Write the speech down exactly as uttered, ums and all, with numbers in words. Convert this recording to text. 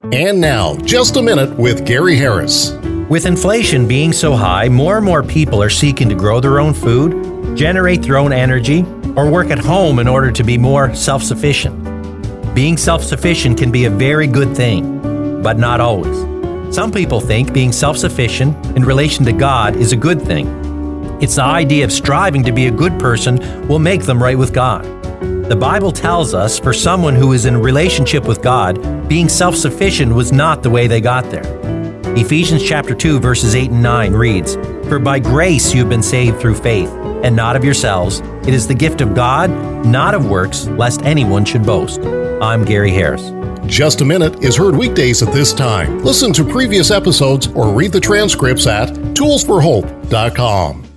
And now, Just a Minute with Gary Harris. With inflation being so high, more and more people are seeking to grow their own food, generate their own energy, or work at home in order to be more self-sufficient. Being self-sufficient can be a very good thing, but not always. Some people think being self-sufficient in relation to God is a good thing. It's the idea of striving to be a good person will make them right with God. The Bible tells us for someone who is in a relationship with God, being self-sufficient was not the way they got there. Ephesians chapter two, verses eight and nine reads, "For by grace you have been saved through faith, and not of yourselves. It is the gift of God, not of works, lest anyone should boast." I'm Gary Harris. Just a Minute is heard weekdays at this time. Listen to previous episodes or read the transcripts at tools for hope dot com.